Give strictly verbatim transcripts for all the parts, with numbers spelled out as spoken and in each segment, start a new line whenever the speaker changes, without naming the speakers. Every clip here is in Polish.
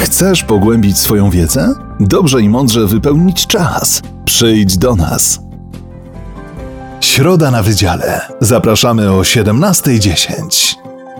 Chcesz pogłębić swoją wiedzę? Dobrze i mądrze wypełnić czas. Przyjdź do nas. Środa na Wydziale. Zapraszamy o siedemnasta dziesięć.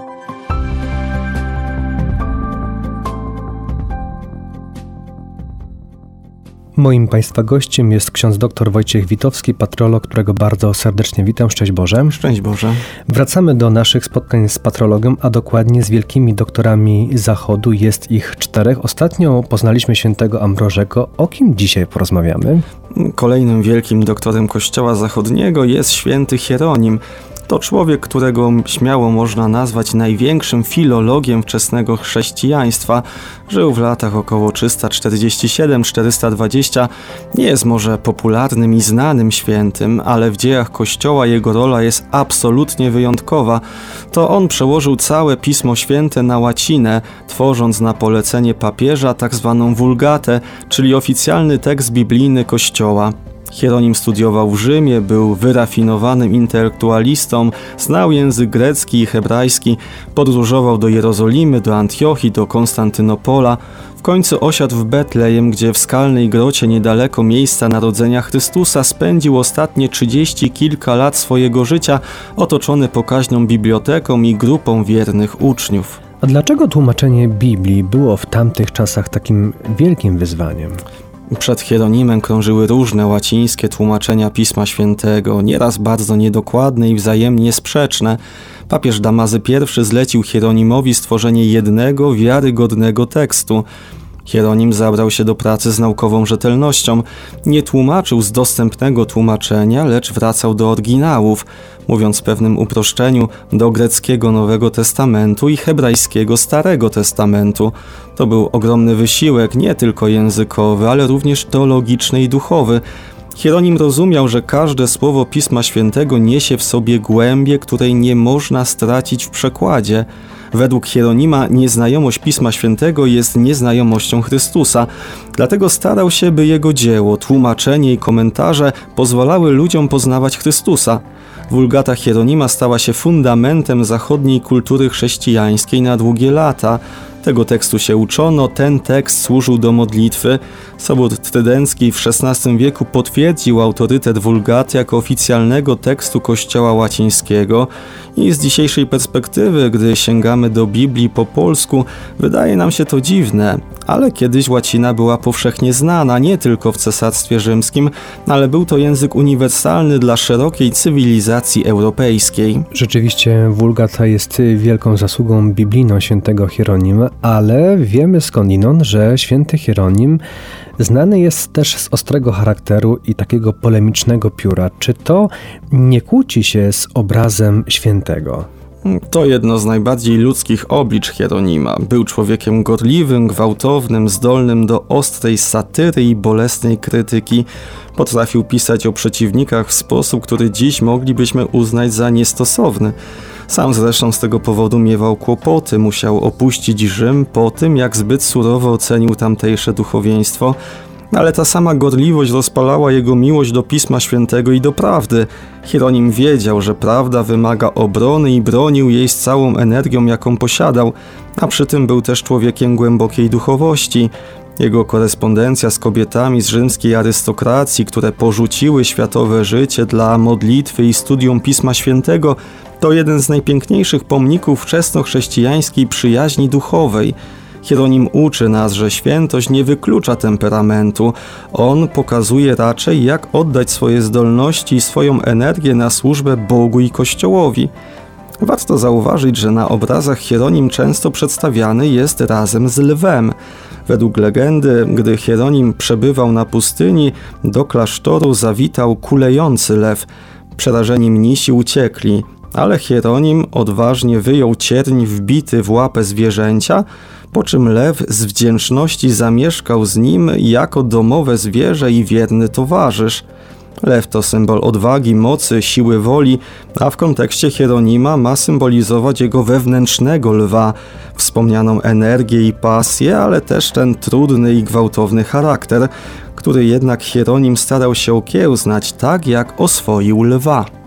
Moim Państwa gościem jest ksiądz dr Wojciech Witowski, patrolog, którego bardzo serdecznie witam. Szczęść Boże.
Szczęść Boże.
Wracamy do naszych spotkań z patrologią, a dokładnie z wielkimi doktorami Zachodu. Jest ich czterech. Ostatnio poznaliśmy świętego Ambrożego. O kim dzisiaj porozmawiamy?
Kolejnym wielkim doktorem Kościoła Zachodniego jest święty Hieronim. To człowiek, którego śmiało można nazwać największym filologiem wczesnego chrześcijaństwa. Żył w latach około trzysta czterdzieści siedem do czterysta dwadzieścia. Nie jest może popularnym i znanym świętym, ale w dziejach Kościoła jego rola jest absolutnie wyjątkowa. To on przełożył całe Pismo Święte na łacinę, tworząc na polecenie papieża tak zwaną Vulgatę, czyli oficjalny tekst biblijny Kościoła. Hieronim studiował w Rzymie, był wyrafinowanym intelektualistą, znał język grecki i hebrajski, podróżował do Jerozolimy, do Antiochii, do Konstantynopola. W końcu osiadł w Betlejem, gdzie w skalnej grocie niedaleko miejsca narodzenia Chrystusa spędził ostatnie trzydzieści kilka lat swojego życia, otoczony pokaźną biblioteką i grupą wiernych uczniów.
A dlaczego tłumaczenie Biblii było w tamtych czasach takim wielkim wyzwaniem?
Przed Hieronimem krążyły różne łacińskie tłumaczenia Pisma Świętego, nieraz bardzo niedokładne i wzajemnie sprzeczne. Papież Damazy I zlecił Hieronimowi stworzenie jednego, wiarygodnego tekstu. Hieronim zabrał się do pracy z naukową rzetelnością. Nie tłumaczył z dostępnego tłumaczenia, lecz wracał do oryginałów, mówiąc w pewnym uproszczeniu, do greckiego Nowego Testamentu i hebrajskiego Starego Testamentu. To był ogromny wysiłek, nie tylko językowy, ale również teologiczny i duchowy. Hieronim rozumiał, że każde słowo Pisma Świętego niesie w sobie głębię, której nie można stracić w przekładzie. Według Hieronima nieznajomość Pisma Świętego jest nieznajomością Chrystusa. Dlatego starał się, by jego dzieło, tłumaczenie i komentarze pozwalały ludziom poznawać Chrystusa. Vulgata Hieronima stała się fundamentem zachodniej kultury chrześcijańskiej na długie lata. Tego tekstu się uczono, ten tekst służył do modlitwy. Sobór Trydencki w szesnastym wieku potwierdził autorytet Vulgaty jako oficjalnego tekstu Kościoła łacińskiego i z dzisiejszej perspektywy, gdy sięgamy do Biblii po polsku, wydaje nam się to dziwne, ale kiedyś łacina była powszechnie znana nie tylko w Cesarstwie Rzymskim, ale był to język uniwersalny dla szerokiej cywilizacji europejskiej.
Rzeczywiście Vulgata jest wielką zasługą biblijną świętego Hieronima, ale wiemy skądinąd, że święty Hieronim znany jest też z ostrego charakteru i takiego polemicznego pióra. Czy to nie kłóci się z obrazem świętego?
To jedno z najbardziej ludzkich oblicz Hieronima. Był człowiekiem gorliwym, gwałtownym, zdolnym do ostrej satyry i bolesnej krytyki. Potrafił pisać o przeciwnikach w sposób, który dziś moglibyśmy uznać za niestosowny. Sam zresztą z tego powodu miewał kłopoty, musiał opuścić Rzym po tym, jak zbyt surowo ocenił tamtejsze duchowieństwo. Ale ta sama gorliwość rozpalała jego miłość do Pisma Świętego i do prawdy. Hieronim wiedział, że prawda wymaga obrony i bronił jej z całą energią, jaką posiadał, a przy tym był też człowiekiem głębokiej duchowości. Jego korespondencja z kobietami z rzymskiej arystokracji, które porzuciły światowe życie dla modlitwy i studium Pisma Świętego, to jeden z najpiękniejszych pomników wczesnochrześcijańskiej przyjaźni duchowej. Hieronim uczy nas, że świętość nie wyklucza temperamentu. On pokazuje raczej, jak oddać swoje zdolności i swoją energię na służbę Bogu i Kościołowi. Warto zauważyć, że na obrazach Hieronim często przedstawiany jest razem z lwem. Według legendy, gdy Hieronim przebywał na pustyni, do klasztoru zawitał kulejący lew. Przerażeni mnisi uciekli, ale Hieronim odważnie wyjął cierń wbity w łapę zwierzęcia, po czym lew z wdzięczności zamieszkał z nim jako domowe zwierzę i wierny towarzysz. Lew to symbol odwagi, mocy, siły woli, a w kontekście Hieronima ma symbolizować jego wewnętrznego lwa, wspomnianą energię i pasję, ale też ten trudny i gwałtowny charakter, który jednak Hieronim starał się okiełznać tak, jak oswoił lwa.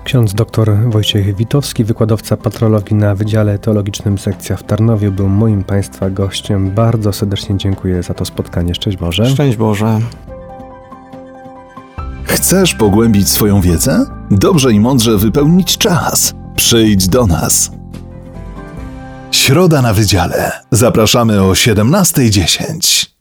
Ksiądz dr Wojciech Witowski, wykładowca patrologii na Wydziale Teologicznym Sekcja w Tarnowiu, był moim Państwa gościem. Bardzo serdecznie dziękuję za to spotkanie. Szczęść Boże.
Szczęść Boże.
Chcesz pogłębić swoją wiedzę? Dobrze i mądrze wypełnić czas. Przyjdź do nas. Środa na Wydziale. Zapraszamy o siedemnasta dziesięć.